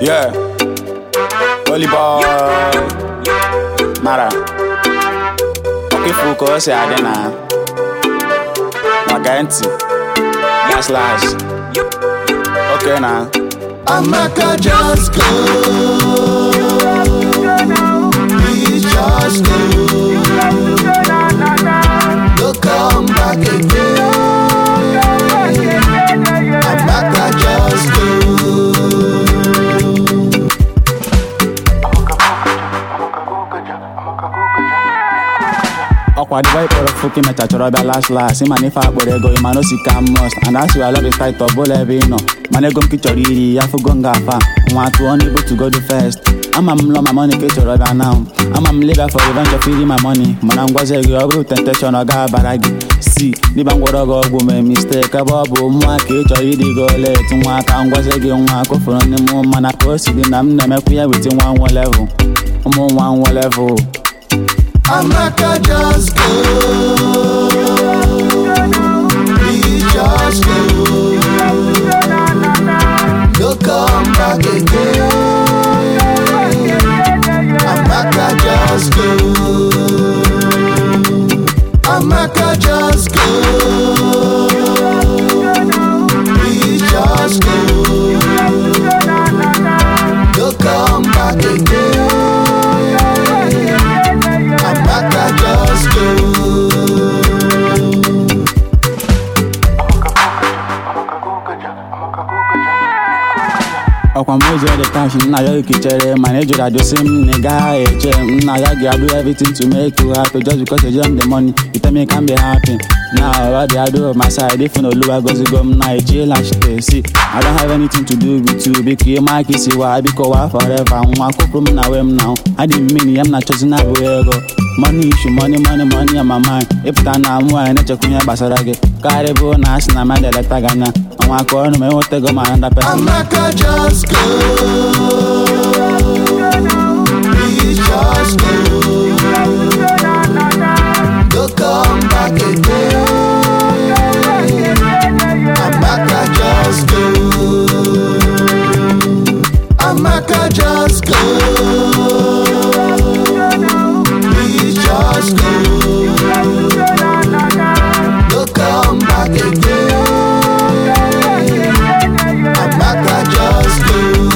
Yeah, Holy boy, Mara. Okay, focus, I don't know. Maganti, slash. Okay, now. Amaka, just go. Please just go. Don't come back again. Amaka, just go. Aqua the white for a fucking metachoroba last. Man, if I would go, man, no see cam must. And that's why I love the tight of Bolevino. Man, I go kitchori, I forgot gafa. Want to unable to go the first. I'm my money kitchoroba now. I'm legal for revenge of feeding my money. Man, I'm was a girl temptation or baragi. See, the bang what I go make mistake. A bubble, my kitchori, the go let him walk and was a girl, walk for the moon. Man, I posted in I'm never within one level. I'm on one level. Amaka, just go. Please just go. Don't come back again. Amaka, just go. Amaka, just go. Please just go. Don't come back again. Amaka, just go. Okwa mojo the cash na yo kichere manager that just him nigga na ya do everything to make you happy just because you jump the money you tell me can be happy now what I do my side if you no look I go to go na chill and see I don't have anything to do with you because my kiss you why because forever nwa kokrom na wem now I didn't mean I'm not choosing na go money issue money on my mind if na mu I na chekunya basarage karebo na asna ma de letagana nwa ko no me wote go ma under person Amaka, just go. Please just go. Don't come back again. Amaka, just go. Amaka, just go. Please just go. Don't come back again. Amaka, just go.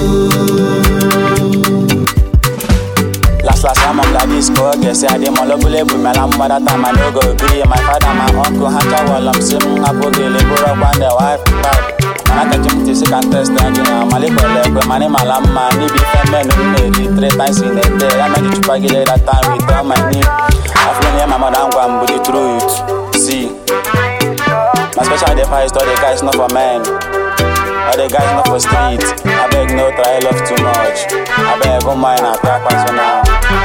Last time I'm like this go get say I dey molobule with my lamb that time I no go agree my father my uncle hata while I'm saying apogele boro when the wife back man I catch him to say can test again mali bole go mani malama ni be femen no dey 3 times in a day I manage to pagile that time with all my name after me my mother go and put through it see my special device to the guys not for men. All the guys not for street. I beg no try love too much. I beg go mine and crack pass for now.